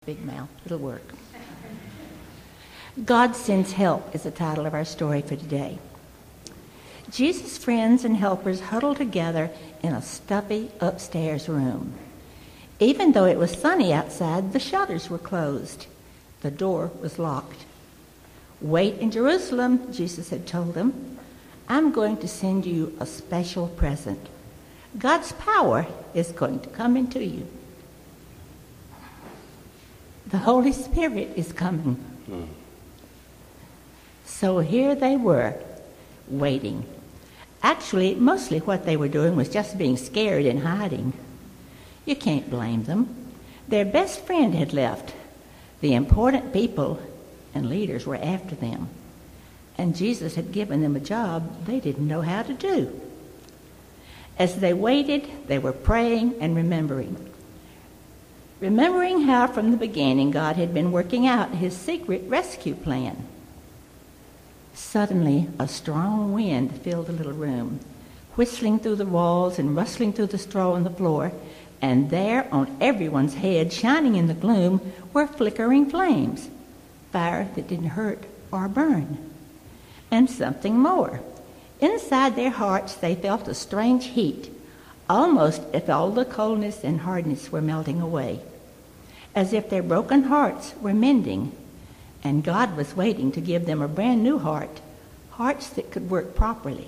Big mouth. It'll work. God Sends Help is the title of our story for today. Jesus' friends and helpers huddled together in a stuffy upstairs room. Even though it was sunny outside, the shutters were closed. The door was locked. "Wait in Jerusalem," Jesus had told them. "I'm going to send you a special present. God's power is going to come into you. The Holy Spirit is coming." So here they were, waiting. Actually, mostly what they were doing was just being scared and hiding. You can't blame them. Their best friend had left. The important people and leaders were after them. And Jesus had given them a job they didn't know how to do. As they waited, they were praying and remembering. Remembering how from the beginning God had been working out his secret rescue plan. Suddenly, a strong wind filled the little room, whistling through the walls and rustling through the straw on the floor, and there on everyone's head, shining in the gloom, were flickering flames, fire that didn't hurt or burn. And something more. Inside their hearts, they felt a strange heat, almost as all the coldness and hardness were melting away, as if their broken hearts were mending, and God was waiting to give them a brand new heart, hearts that could work properly.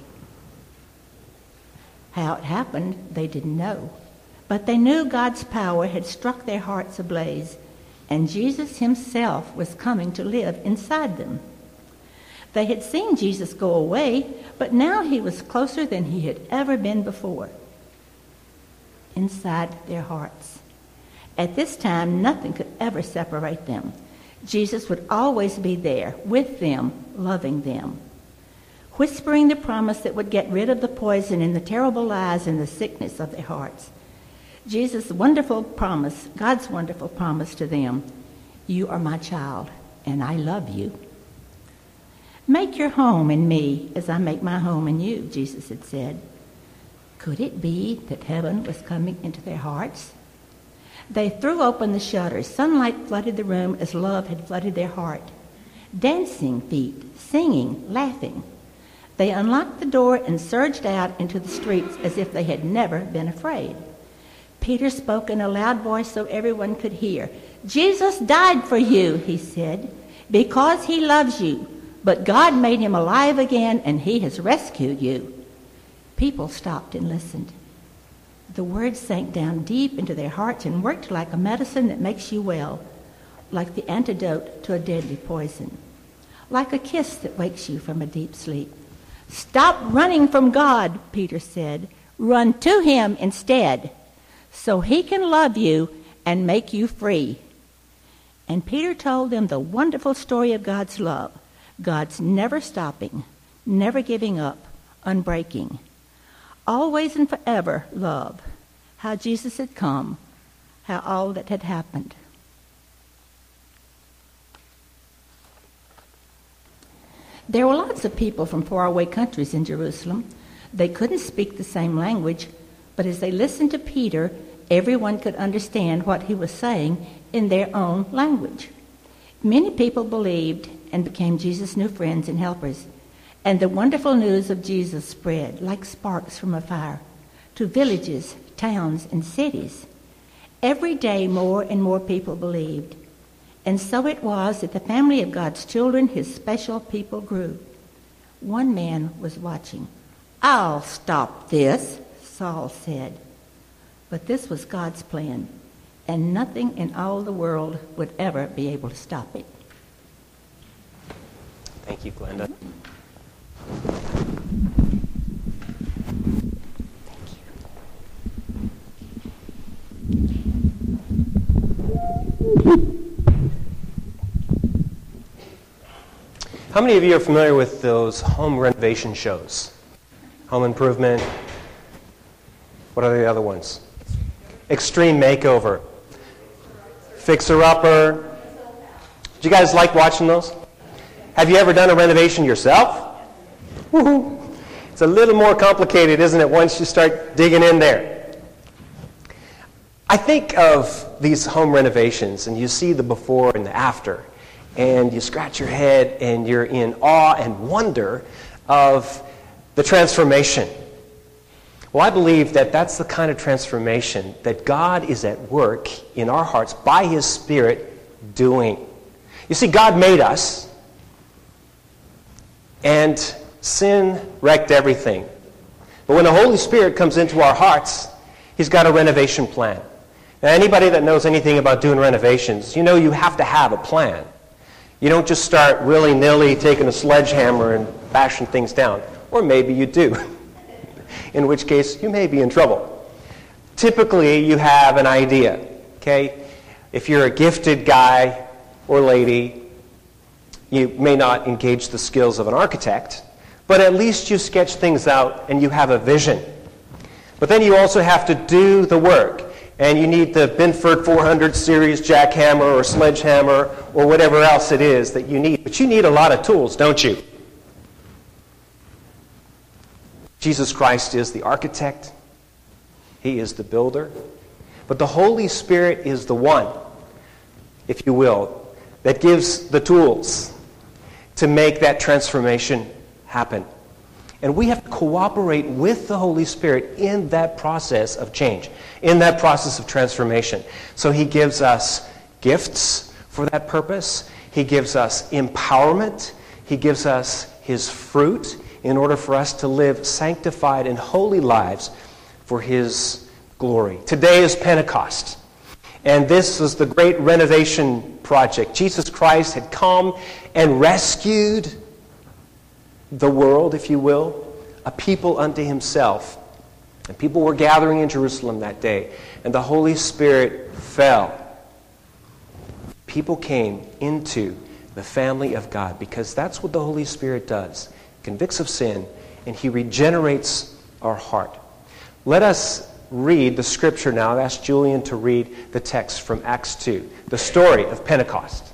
How it happened, they didn't know, but they knew God's power had struck their hearts ablaze, and Jesus himself was coming to live inside them. They had seen Jesus go away, but now he was closer than he had ever been before, inside their hearts. At this time, nothing could ever separate them. Jesus would always be there, with them, loving them, whispering the promise that would get rid of the poison and the terrible lies and the sickness of their hearts. Jesus' wonderful promise, God's wonderful promise to them, "You are my child, and I love you. Make your home in me as I make my home in you," Jesus had said. Could it be that heaven was coming into their hearts? They threw open the shutters. Sunlight flooded the room as love had flooded their heart. Dancing feet, singing, laughing. They unlocked the door and surged out into the streets as if they had never been afraid. Peter spoke in a loud voice so everyone could hear. "Jesus died for you," he said, "because he loves you. But God made him alive again, and he has rescued you." People stopped and listened. The words sank down deep into their hearts and worked like a medicine that makes you well, like the antidote to a deadly poison, like a kiss that wakes you from a deep sleep. "Stop running from God," Peter said. "Run to him instead, so he can love you and make you free." And Peter told them the wonderful story of God's love, God's never stopping, never giving up, unbreaking, always and forever love, how Jesus had come, how all that had happened. There were lots of people from faraway countries in Jerusalem. They couldn't speak the same language, but as they listened to Peter, everyone could understand what he was saying in their own language. Many people believed and became Jesus' new friends and helpers. And the wonderful news of Jesus spread like sparks from a fire to villages, towns, and cities. Every day more and more people believed. And so it was that the family of God's children, his special people, grew. One man was watching. "I'll stop this," Saul said. But this was God's plan, and nothing in all the world would ever be able to stop it. Thank you, Glenda. How many of you are familiar with those home renovation shows? Home Improvement. What are the other ones? Extreme Makeover. Fixer Upper. Do you guys like watching those? Have you ever done a renovation yourself? Woo-hoo. It's a little more complicated, isn't it, once you start digging in there? I I think of these home renovations, and you see the before and the after, and you scratch your head, and you're in awe and wonder of the transformation. Well, I believe that that's the kind of transformation that God is at work in our hearts by His Spirit doing. You see, God made us, and sin wrecked everything. But when the Holy Spirit comes into our hearts, He's got a renovation plan. Now, anybody that knows anything about doing renovations, you know you have to have a plan. You don't just start willy-nilly taking a sledgehammer and bashing things down. Or maybe you do, in which case you may be in trouble. Typically, you have an idea, okay? If you're a gifted guy or lady, you may not engage the skills of an architect, but at least you sketch things out and you have a vision. But then you also have to do the work. And you need the Binford 400 series jackhammer or sledgehammer or whatever else it is that you need. But you need a lot of tools, don't you? Jesus Christ is the architect. He is the builder. But the Holy Spirit is the one, if you will, that gives the tools to make that transformation happen. And we have to cooperate with the Holy Spirit in that process of change, in that process of transformation. So He gives us gifts for that purpose. He gives us empowerment. He gives us His fruit in order for us to live sanctified and holy lives for His glory. Today is Pentecost. And this was the great renovation project. Jesus Christ had come and rescued the world, if you will, a people unto Himself. And people were gathering in Jerusalem that day, and the Holy Spirit fell. People came into the family of God because that's what the Holy Spirit does. Convicts of sin, and He regenerates our heart. Let us read the scripture now. I've asked Julian to read the text from Acts 2, the story of Pentecost.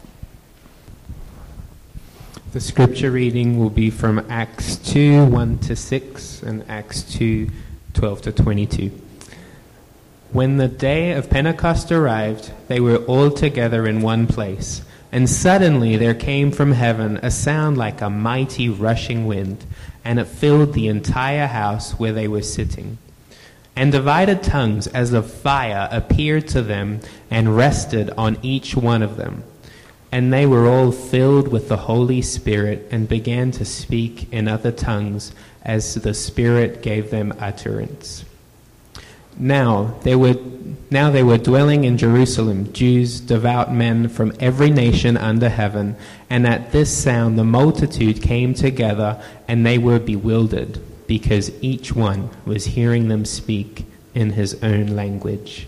The scripture reading will be from Acts 2, 1-6 and Acts 2, 12-22. When the day of Pentecost arrived, they were all together in one place. And suddenly there came from heaven a sound like a mighty rushing wind, and it filled the entire house where they were sitting. And divided tongues as of fire appeared to them and rested on each one of them. And they were all filled with the Holy Spirit and began to speak in other tongues as the Spirit gave them utterance. Now they were dwelling in Jerusalem, Jews, devout men from every nation under heaven. And at this sound the multitude came together, and they were bewildered, because each one was hearing them speak in his own language.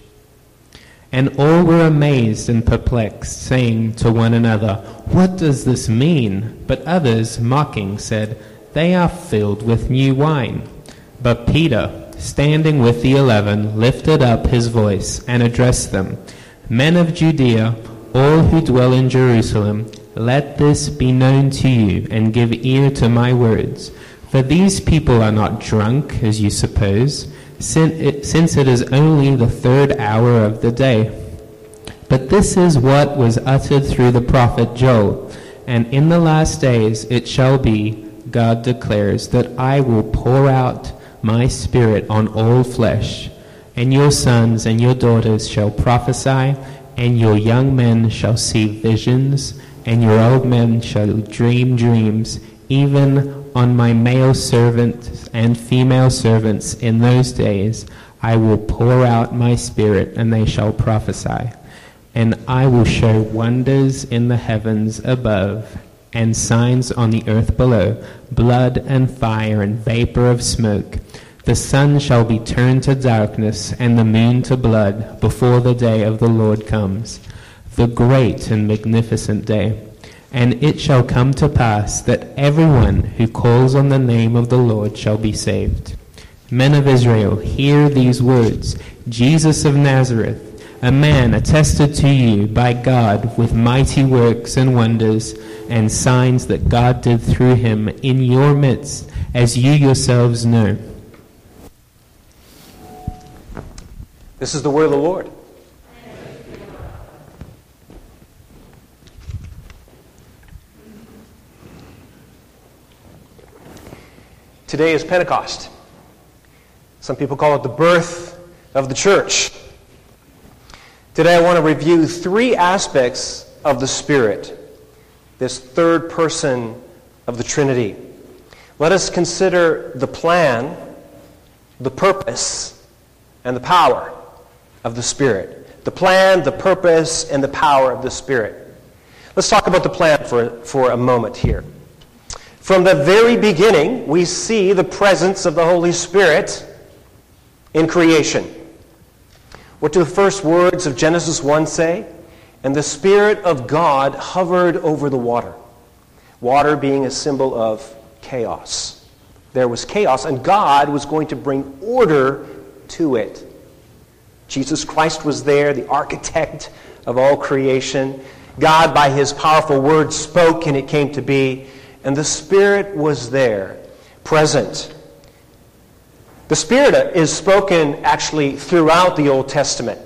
And all were amazed and perplexed, saying to one another, "What does this mean?" But others, mocking, said, "They are filled with new wine." But Peter, standing with the 11, lifted up his voice and addressed them, "Men of Judea, all who dwell in Jerusalem, let this be known to you, and give ear to my words. For these people are not drunk, as you suppose, since it is only the third hour of the day. But this is what was uttered through the prophet Joel. And in the last days it shall be, God declares, that I will pour out my Spirit on all flesh. And your sons and your daughters shall prophesy, and your young men shall see visions, and your old men shall dream dreams, even on my male servants and female servants in those days I will pour out my Spirit, and they shall prophesy. And I will show wonders in the heavens above, and signs on the earth below, blood and fire and vapor of smoke. The sun shall be turned to darkness, and the moon to blood, before the day of the Lord comes, the great and magnificent day. And it shall come to pass that everyone who calls on the name of the Lord shall be saved. Men of Israel, hear these words. Jesus of Nazareth, a man attested to you by God with mighty works and wonders and signs that God did through him in your midst, as you yourselves know. This is the word of the Lord. Today is Pentecost. Some people call it the birth of the church. Today I want to review 3 aspects of the Spirit, this third person of the Trinity. Let us consider the plan, the purpose, and the power of the Spirit. The plan, the purpose, and the power of the Spirit. Let's talk about the plan for a moment here. From the very beginning, we see the presence of the Holy Spirit in creation. What do the first words of Genesis 1 say? And the Spirit of God hovered over the water. Water being a symbol of chaos. There was chaos, and God was going to bring order to it. Jesus Christ was there, the architect of all creation. God, by his powerful word, spoke, and it came to be. And the Spirit was there, present. The Spirit is spoken actually throughout the Old Testament.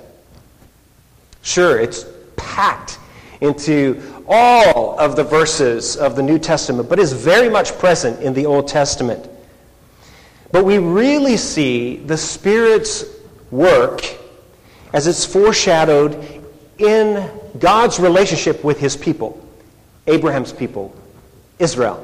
Sure, it's packed into all of the verses of the New Testament, but is very much present in the Old Testament. But we really see the Spirit's work as it's foreshadowed in God's relationship with his people, Abraham's people, Israel.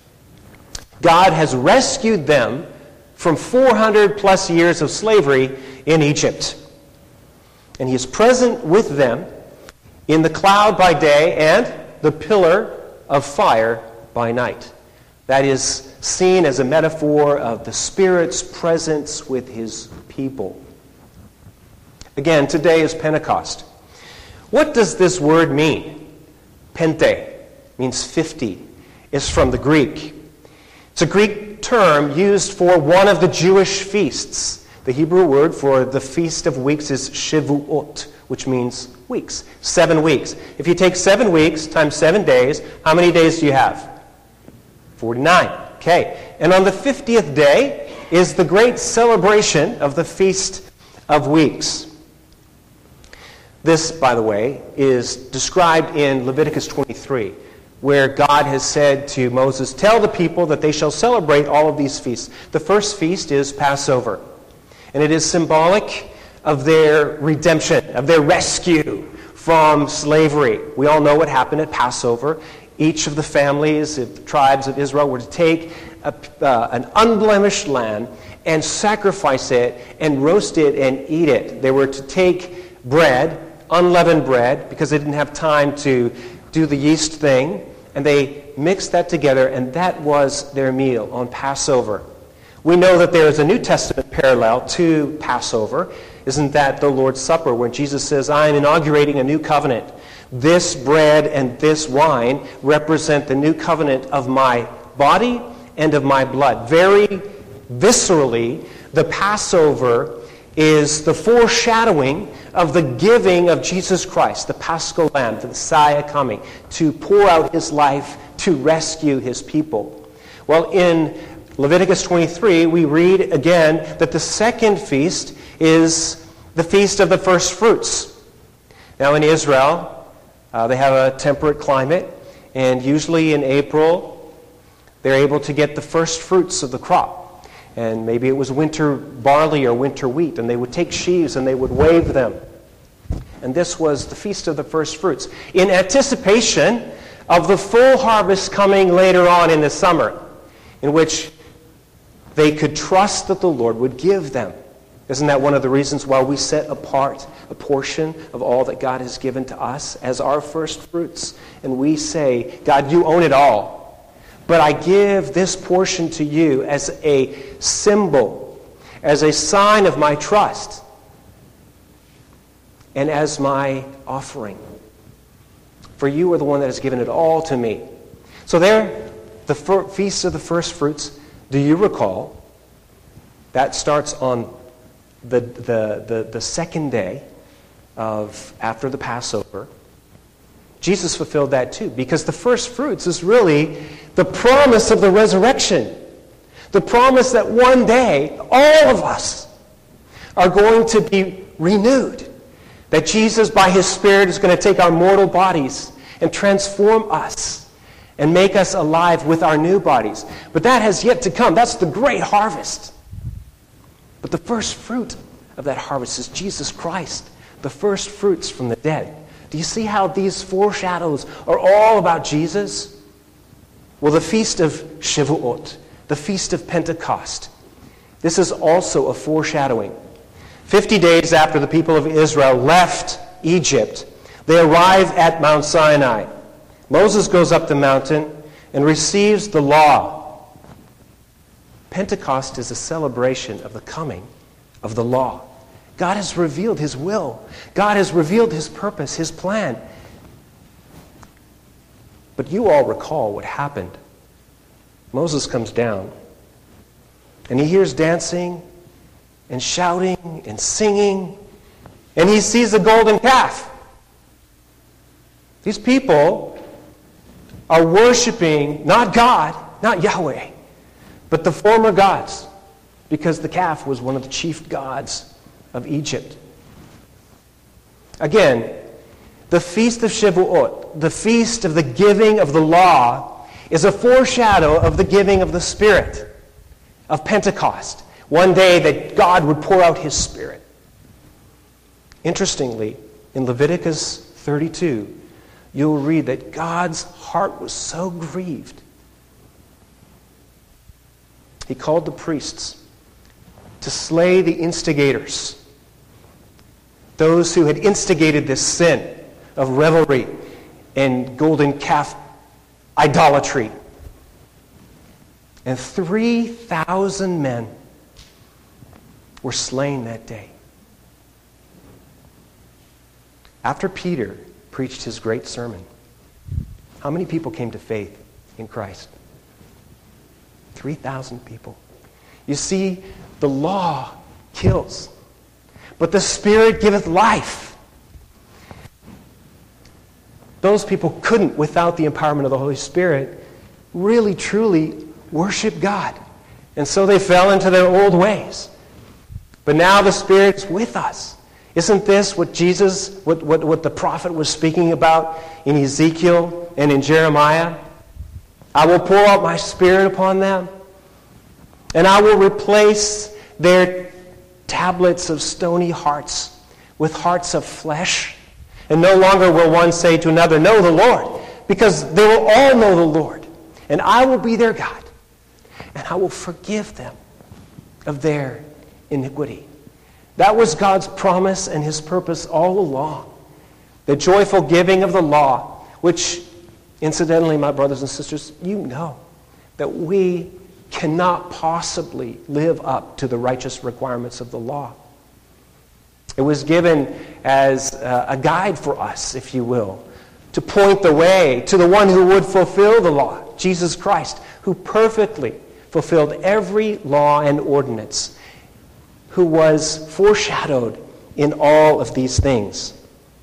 God has rescued them from 400 plus years of slavery in Egypt. And he is present with them in the cloud by day and the pillar of fire by night. That is seen as a metaphor of the Spirit's presence with his people. Again, today is Pentecost. What does this word mean? Pente means 50. It's from the Greek. It's a Greek term used for one of the Jewish feasts. The Hebrew word for the Feast of Weeks is Shavuot, which means weeks. 7 weeks. If you take 7 weeks times 7 days, how many days do you have? 49. Okay. And on the 50th day is the great celebration of the Feast of Weeks. This, by the way, is described in Leviticus 23, where God has said to Moses, tell the people that they shall celebrate all of these feasts. The first feast is Passover, and it is symbolic of their redemption, of their rescue from slavery. We all know what happened at Passover. Each of the families, the tribes of Israel, were to take an unblemished lamb and sacrifice it and roast it and eat it. They were to take bread, unleavened bread, because they didn't have time to do the yeast thing, and they mixed that together, and that was their meal on Passover. We know that there is a New Testament parallel to Passover. Isn't that the Lord's Supper, when Jesus says, I am inaugurating a new covenant. This bread and this wine represent the new covenant of my body and of my blood. Very viscerally, the Passover is the foreshadowing of the giving of Jesus Christ, the Paschal Lamb, the Messiah coming to pour out his life to rescue his people. Well, in Leviticus 23, we read again that the second feast is the Feast of the First Fruits. Now in Israel, they have a temperate climate, and usually in April, they're able to get the first fruits of the crop. And maybe it was winter barley or winter wheat, and they would take sheaves and they would wave them. And this was the Feast of the First Fruits, in anticipation of the full harvest coming later on in the summer, in which they could trust that the Lord would give them. Isn't that one of the reasons why we set apart a portion of all that God has given to us as our first fruits? And we say, God, you own it all. But I give this portion to you as a symbol, as a sign of my trust, and as my offering. For you are the one that has given it all to me. So there, the Feast of the First Fruits, do you recall? That starts on the second day after the Passover. Jesus fulfilled that too, because the first fruits is really the promise of the resurrection. The promise that one day, all of us are going to be renewed. That Jesus, by his Spirit, is going to take our mortal bodies and transform us and make us alive with our new bodies. But that has yet to come. That's the great harvest. But the first fruit of that harvest is Jesus Christ, the first fruits from the dead. Do you see how these foreshadows are all about Jesus? Well, the feast of Shavuot, the feast of Pentecost, this is also a foreshadowing. 50 days after the people of Israel left Egypt, they arrive at Mount Sinai. Moses goes up the mountain and receives the law. Pentecost is a celebration of the coming of the law. God has revealed his will. God has revealed his purpose, his plan. But you all recall what happened. Moses comes down, and he hears dancing and shouting and singing, and he sees a golden calf. These people are worshiping not God, not Yahweh, but the former gods, because the calf was one of the chief gods of Egypt. Again, the Feast of Shavuot, the feast of the giving of the law, is a foreshadow of the giving of the Spirit, of Pentecost. One day that God would pour out his Spirit. Interestingly, in Leviticus 32, you'll read that God's heart was so grieved. He called the priests to slay the instigators, those who had instigated this sin of revelry and golden calf idolatry. And 3,000 men were slain that day. After Peter preached his great sermon, how many people came to faith in Christ? 3,000 people. You see, the law kills, but the Spirit giveth life. Those people couldn't, without the empowerment of the Holy Spirit, really, truly worship God. And so they fell into their old ways. But now the Spirit's with us. Isn't this what Jesus, what the prophet was speaking about in Ezekiel and in Jeremiah? I will pour out my Spirit upon them, and I will replace their tablets of stony hearts with hearts of flesh. And no longer will one say to another, know the Lord, because they will all know the Lord. And I will be their God, and I will forgive them of their iniquity. That was God's promise and his purpose all along. The joyful giving of the law, which, incidentally, my brothers and sisters, you know that we cannot possibly live up to the righteous requirements of the law. It was given as a guide for us, if you will, to point the way to the one who would fulfill the law, Jesus Christ, who perfectly fulfilled every law and ordinance, who was foreshadowed in all of these things.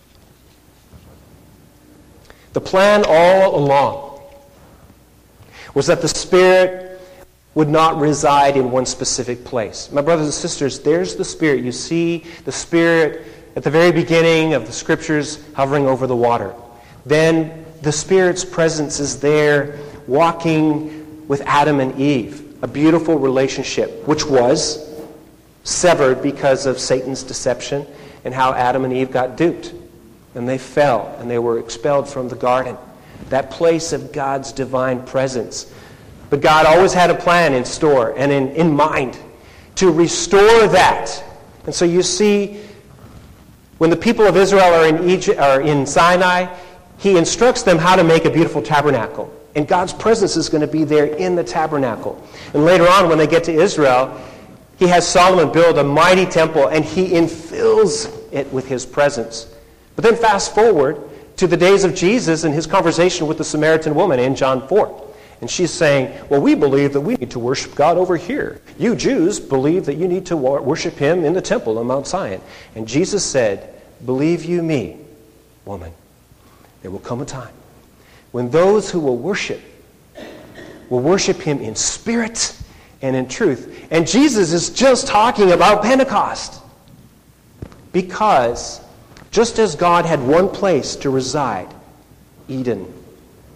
The plan all along was that the Spirit would not reside in one specific place. My brothers and sisters, there's the Spirit. You see the Spirit at the very beginning of the Scriptures hovering over the water. Then the Spirit's presence is there walking with Adam and Eve, a beautiful relationship, which was severed because of Satan's deception and how Adam and Eve got duped. And they fell and they were expelled from the garden, that place of God's divine presence. But God always had a plan in store and in mind to restore that. And so you see, when the people of Israel are in Egypt, are in Sinai, he instructs them how to make a beautiful tabernacle. And God's presence is going to be there in the tabernacle. And later on, when they get to Israel, he has Solomon build a mighty temple, and he infills it with his presence. But then fast forward to the days of Jesus and his conversation with the Samaritan woman in John 4. And she's saying, well, we believe that we need to worship God over here. You Jews believe that you need to worship him in the temple on Mount Zion. And Jesus said, believe you me, woman, there will come a time when those who will worship him in spirit and in truth. And Jesus is just talking about Pentecost. Because just as God had one place to reside, Eden,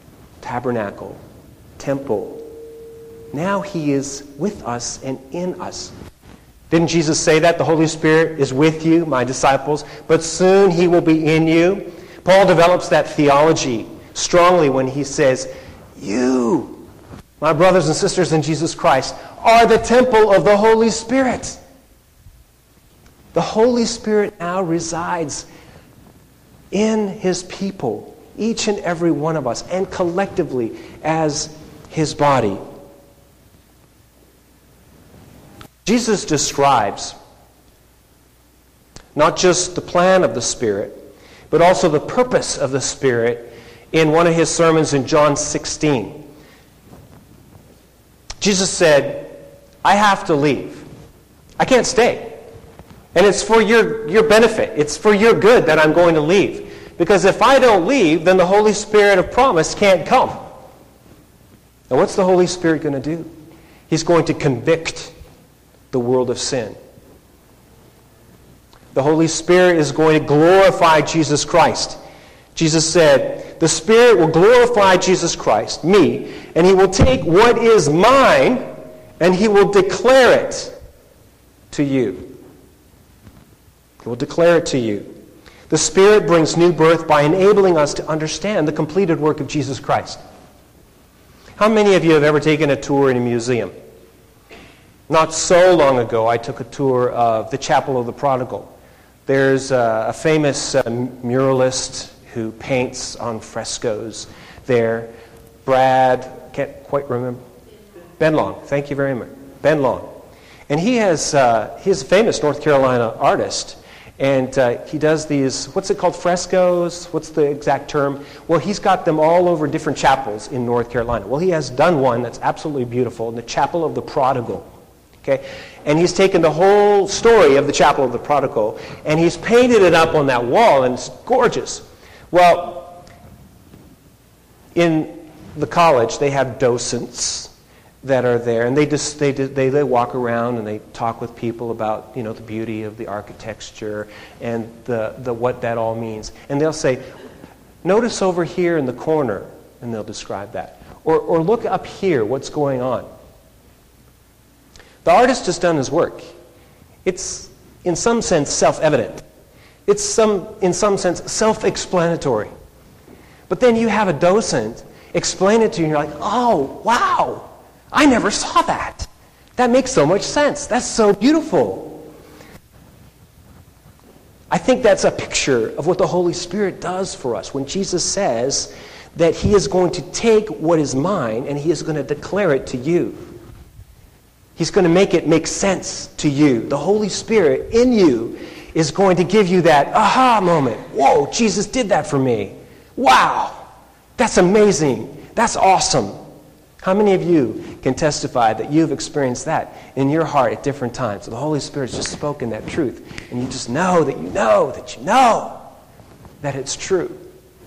tabernacle, temple. Now he is with us and in us. Didn't Jesus say that? The Holy Spirit is with you, my disciples, but soon he will be in you. Paul develops that theology strongly when he says, you, my brothers and sisters in Jesus Christ, are the temple of the Holy Spirit. The Holy Spirit now resides in his people, each and every one of us, and collectively as his body. Jesus describes not just the plan of the Spirit, but also the purpose of the Spirit in one of his sermons in John 16. Jesus said, I have to leave. I can't stay. And it's for your benefit. It's for your good that I'm going to leave. Because if I don't leave, then the Holy Spirit of promise can't come. Now what's the Holy Spirit going to do? He's going to convict the world of sin. The Holy Spirit is going to glorify Jesus Christ. Jesus said, the Spirit will glorify Jesus Christ, me, and he will take what is mine and he will declare it to you. He will declare it to you. The Spirit brings new birth by enabling us to understand the completed work of Jesus Christ. How many of you have ever taken a tour in a museum? Not so long ago, I took a tour of the Chapel of the Prodigal. There's a famous muralist who paints on frescoes there. Brad, can't quite remember. Ben Long, thank you very much. Ben Long. And he's a famous North Carolina artist. And he does these, what's it called, frescoes? What's the exact term? Well, he's got them all over different chapels in North Carolina. Well, he has done one that's absolutely beautiful in the Chapel of the Prodigal. Okay? And he's taken the whole story of the Chapel of the Prodigal, and he's painted it up on that wall, and it's gorgeous. Well, in the college, they have docents that are there, and they walk around and they talk with people about, the beauty of the architecture and the what that all means. And they'll say, notice over here in the corner, and they'll describe that. Or look up here, what's going on. The artist has done his work. It's, in some sense, self-evident. It's, in some sense, self-explanatory. But then you have a docent explain it to you, and you're like, oh, wow, I never saw that. That makes so much sense. That's so beautiful. I think that's a picture of what the Holy Spirit does for us when Jesus says that he is going to take what is mine and he is going to declare it to you. He's going to make it make sense to you. The Holy Spirit in you is going to give you that aha moment. Whoa, Jesus did that for me. Wow, that's amazing. That's awesome. How many of you can testify that you've experienced that in your heart at different times? The Holy Spirit's just spoken that truth, and you just know that you know that you know that it's true.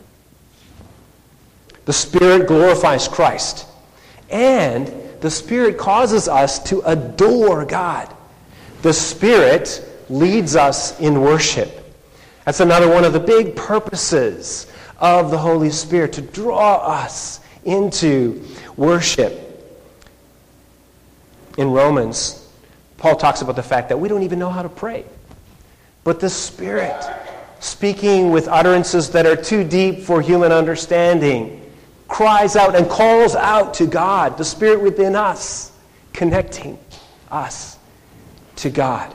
The Spirit glorifies Christ, and the Spirit causes us to adore God. The Spirit leads us in worship. That's another one of the big purposes of the Holy Spirit, to draw us into worship. In Romans, Paul talks about the fact that we don't even know how to pray. But the Spirit, speaking with utterances that are too deep for human understanding, cries out and calls out to God, the Spirit within us, connecting us to God.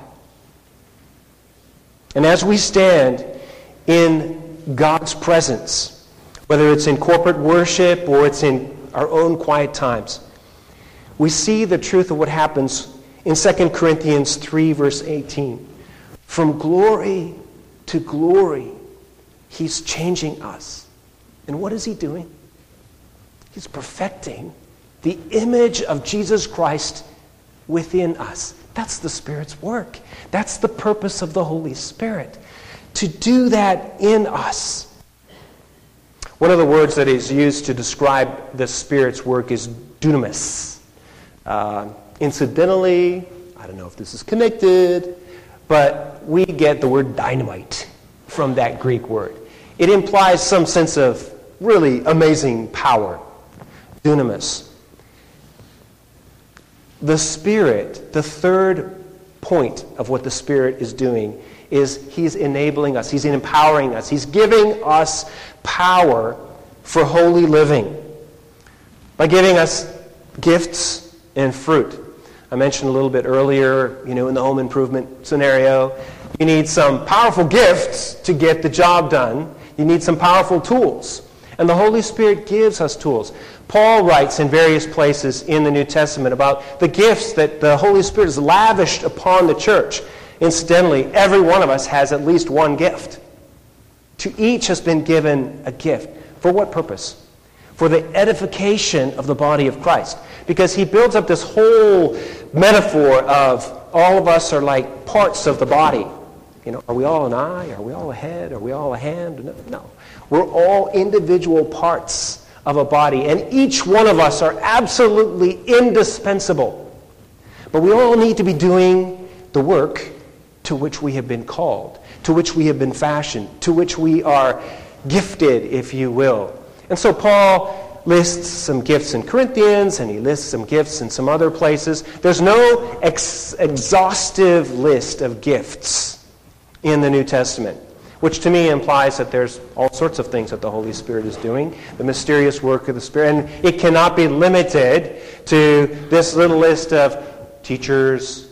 And as we stand in God's presence, whether it's in corporate worship or it's in our own quiet times, we see the truth of what happens in 2 Corinthians 3, verse 18. From glory to glory, he's changing us. And what is he doing? He's perfecting the image of Jesus Christ within us. That's the Spirit's work. That's the purpose of the Holy Spirit, to do that in us. One of the words that is used to describe the Spirit's work is dunamis. Incidentally, I don't know if this is connected, but we get the word dynamite from that Greek word. It implies some sense of really amazing power. dunamis. The Spirit, the third point of what the Spirit is doing, is He's enabling us. He's empowering us. He's giving us power for holy living by giving us gifts and fruit. I mentioned a little bit earlier, in the home improvement scenario, you need some powerful gifts to get the job done. You need some powerful tools. And the Holy Spirit gives us tools. Paul writes in various places in the New Testament about the gifts that the Holy Spirit has lavished upon the church. Incidentally, every one of us has at least one gift. To each has been given a gift. For what purpose? For the edification of the body of Christ. Because he builds up this whole metaphor of all of us are like parts of the body. Are we all an eye? Are we all a head? Are we all a hand? No. We're all individual parts of a body, and each one of us are absolutely indispensable. But we all need to be doing the work to which we have been called, to which we have been fashioned, to which we are gifted, if you will. And so Paul lists some gifts in Corinthians, and he lists some gifts in some other places. There's no exhaustive list of gifts in the New Testament, which to me implies that there's all sorts of things that the Holy Spirit is doing, the mysterious work of the Spirit, and it cannot be limited to this little list of teachers,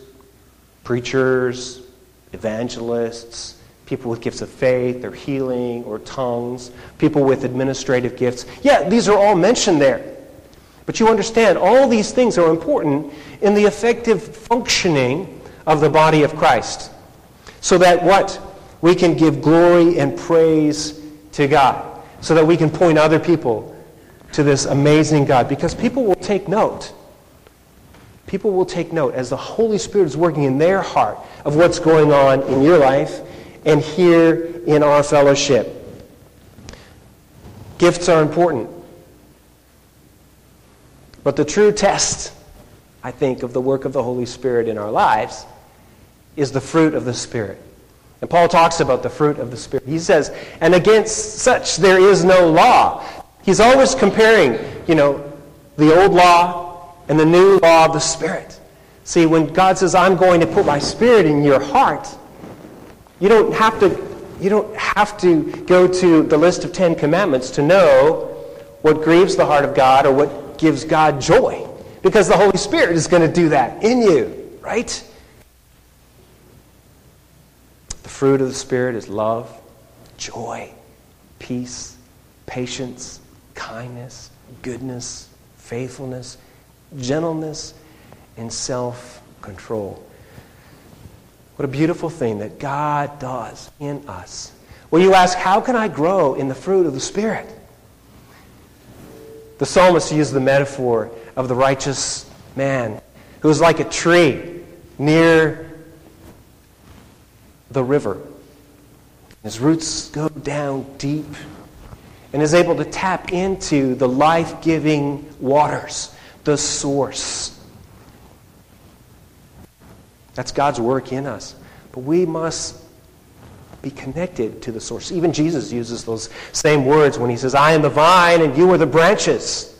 preachers, evangelists, people with gifts of faith or healing or tongues, people with administrative gifts. Yeah, these are all mentioned there. But you understand, all these things are important in the effective functioning of the body of Christ. So that what? We can give glory and praise to God. So that we can point other people to this amazing God. Because people will take note. People will take note as the Holy Spirit is working in their heart of what's going on in your life and here in our fellowship. Gifts are important. But the true test, I think, of the work of the Holy Spirit in our lives is the fruit of the Spirit. And Paul talks about the fruit of the Spirit. He says, and against such there is no law. He's always comparing, the old law and the new law of the Spirit. See, when God says, I'm going to put my Spirit in your heart, you don't have to go to the list of 10 commandments to know what grieves the heart of God or what gives God joy. Because the Holy Spirit is going to do that in you, right? The fruit of the Spirit is love, joy, peace, patience, kindness, goodness, faithfulness, gentleness, and self-control. What a beautiful thing that God does in us. Well, you ask, how can I grow in the fruit of the Spirit? The psalmist used the metaphor of the righteous man who is like a tree near the river. His roots go down deep and is able to tap into the life-giving waters, the source. That's God's work in us. But we must be connected to the source. Even Jesus uses those same words when he says, I am the vine and you are the branches.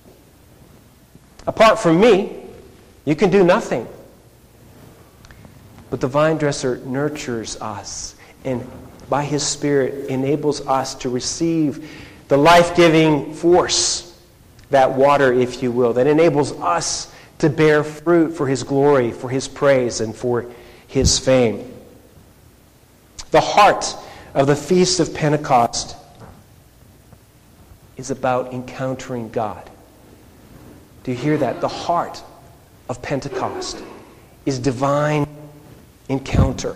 Apart from me, you can do nothing. But the vine dresser nurtures us and by his Spirit enables us to receive the life-giving force, that water, if you will, that enables us to bear fruit for his glory, for his praise, and for his fame. The heart of the Feast of Pentecost is about encountering God. Do you hear that? The heart of Pentecost is divine encounter.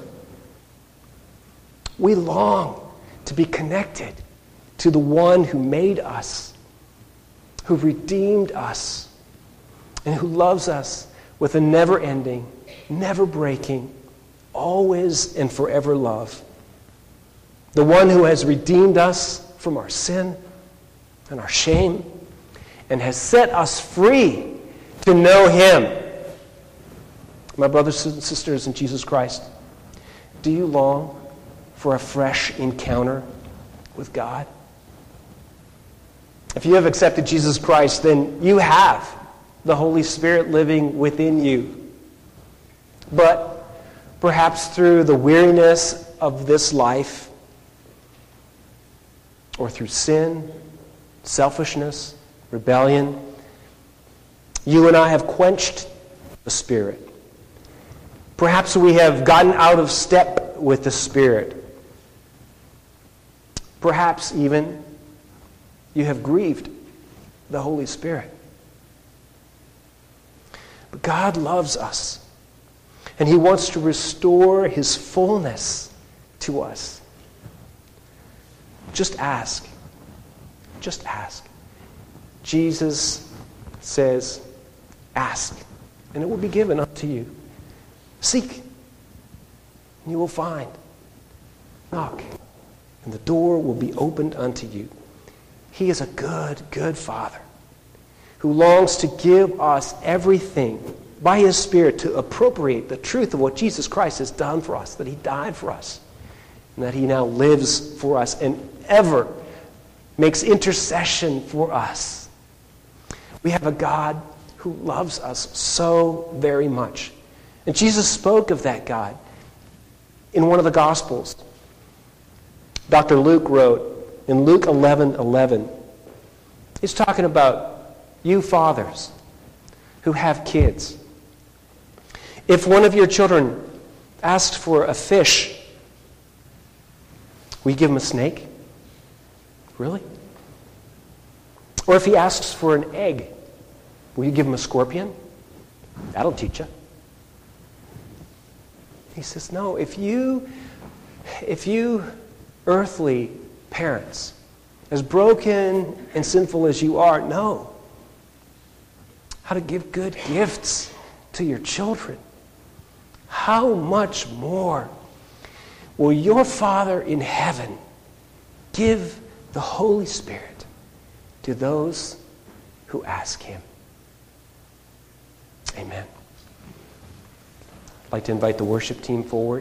We long to be connected to the one who made us, who redeemed us, and who loves us with a never-ending, never-breaking, always and forever love. The one who has redeemed us from our sin and our shame and has set us free to know him. My brothers and sisters in Jesus Christ, do you long for a fresh encounter with God? If you have accepted Jesus Christ, then you have the Holy Spirit living within you. But perhaps through the weariness of this life, or through sin, selfishness, rebellion, you and I have quenched the Spirit. Perhaps we have gotten out of step with the Spirit. Perhaps even you have grieved the Holy Spirit. But God loves us, and He wants to restore His fullness to us. Just ask. Just ask. Jesus says, ask, and it will be given unto you. Seek, and you will find. Knock, and the door will be opened unto you. He is a good, good Father who longs to give us everything by His Spirit to appropriate the truth of what Jesus Christ has done for us, that He died for us, and that He now lives for us and ever makes intercession for us. We have a God who loves us so very much. And Jesus spoke of that God in one of the Gospels. Dr. Luke wrote in Luke 11:11, he's talking about you fathers who have kids. If one of your children asks for a fish, will you give him a snake? Really? Or if he asks for an egg, will you give him a scorpion? That'll teach you. He says, no, if you earthly parents, as broken and sinful as you are, know how to give good gifts to your children, how much more will your Father in heaven give the Holy Spirit to those who ask Him? Amen. I'd like to invite the worship team forward.